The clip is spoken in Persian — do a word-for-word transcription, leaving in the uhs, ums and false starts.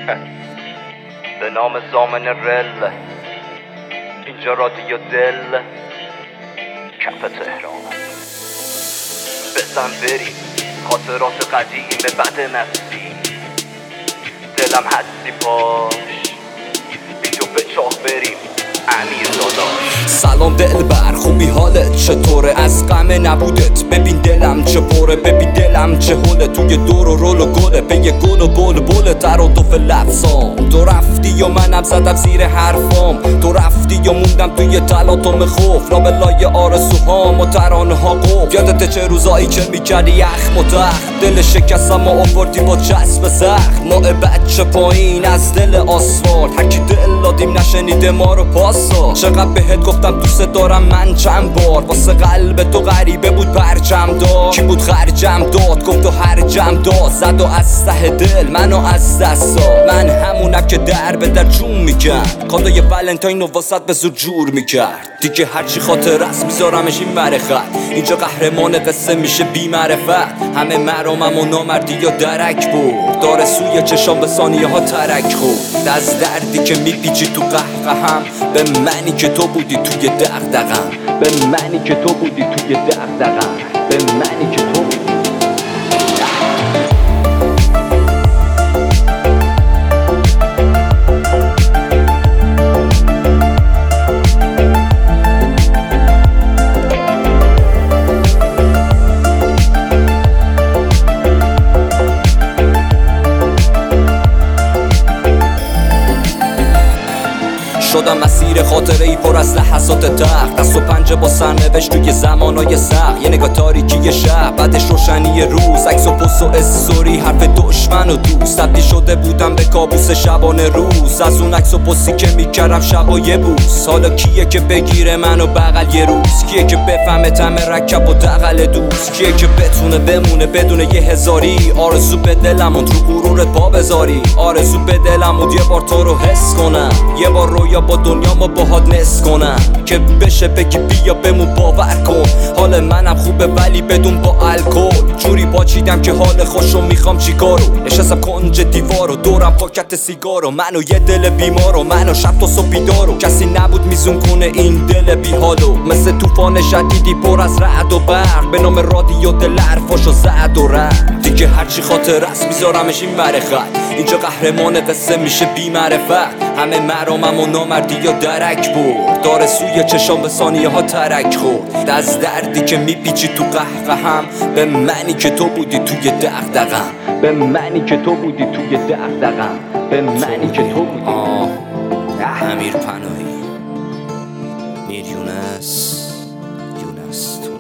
به نام زامن رل، اینجا رادیو دل کف تهران. بزن بریم خاطرات قدیم بد مستی، دلم هستی پاش بیجو به چاه بریم امیر داداش. سلام دلبر، خوبی حالت چطوره؟ از غم نبودت ببین دلم چه پره، ببین دلم چه حله، توی دور و رول و گله، به یه گل و بول بول ترادف لفظام. تو رفتی یا منم زدم زیر حرفام، تو رفتی یا موندم توی تلاطم خوف، لابلای آرزوهام و ترانه ها قفل. یادت چه روزایی که میکردی یخ متخت، دل شکستم و آوردی با چسب سخت. ما بچه پایین از دل آسفالت، هرکی دل دادیم نشنیده ما رو پاسا. چقدر بهت گفتم دوست دارم من چند بار، واسه قلب تو غریبه بود پرچم دار. کی بود خرجم داد گفت و هرجم داد، زد و از ته دل منو از دست داد. من همونم که در به در جون میکرد، کادوی ولنتاین و واسط به زور جور میکرد. دیگه هرچی خاطر است میذارمش این مرخت، اینجا قهرمان قصه میشه بی معرفت. همه مرامم و نامردی یا درک بود، داره سوی چشام به ثانیه ها ترک خورد. از دردی که میپیچی تو قهقهم، به منی که تو بودی توی دغدغم، به منی که تو بودی توی دغدغم، به منی که تو بودی. شدم مسیر خاطره ای پر از لحظات تخت، دست و پنجه با سرنوشت توی زمانای سخت. یه نگاه تاریکی شب بعدش روشنی روز، عکس و پست و استوری حرف دشمن و دوست. تبدیل شده بودم به کابوس شبانه روز، از اون عکس و پستی که میکردم شبای بوس. حالا کیه که بگیره منو بغل یه روز، کیه که بفهمه تم رکب و دغل دوست، کیه که بتونه بمونه بدون یه هزاری. آرزو به دلم اون رو غرورت پا بذاری، آرزو به دلم اون یه بار تو رو حس کنم، یه بار رویا با دنیا ما باهات نس کنم، که بشه بگی بیا بمون باور کن. حال منم خوبه ولی بدون با الکل، جوری باچیدم که حال خوشو میخوام چیکارو. نشستم کنج دیوارو دورم پاکت سیگارو، منو یه دل بیمارو، منو شب تا صبح بیدارو. کسی نبود میزون کنه این دل بیحالو، مثل طوفان شدیدی پر از رعد و برق، به نام رادیو دل حرفاشو زد و رفت. دیگه هرچی خاطر است میذارمش این مرخت، اینجا قهرمان قصه میشه بی معرفت. همه مرامم و نامردی یا درک برد، داره سوی چشام به ثانیه ها ترک خورد. از دردی که میپیچی تو قهقهم، به منی که تو بودی توی دغدغم، به منی که تو بودی توی دغدغم، به منی که تو بودی. آه امیر پناهی، میر یونس، یونس تو